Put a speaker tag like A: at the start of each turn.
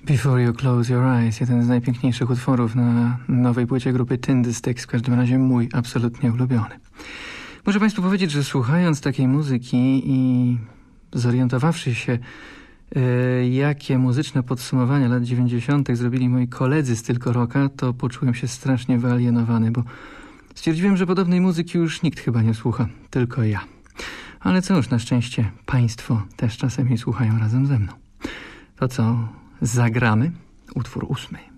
A: Before You Close Your Eyes, jeden z najpiękniejszych utworów na nowej płycie grupy Tindersticks, w każdym razie mój absolutnie ulubiony. Muszę Państwu powiedzieć, że słuchając takiej muzyki i zorientowawszy się, jakie muzyczne podsumowania lat 90. zrobili moi koledzy z Tylko Rocka, to poczułem się strasznie wyalienowany, bo stwierdziłem, że podobnej muzyki już nikt chyba nie słucha, tylko ja. Ale cóż, na szczęście Państwo też czasem jej słuchają razem ze mną. To co, zagramy? Utwór 8.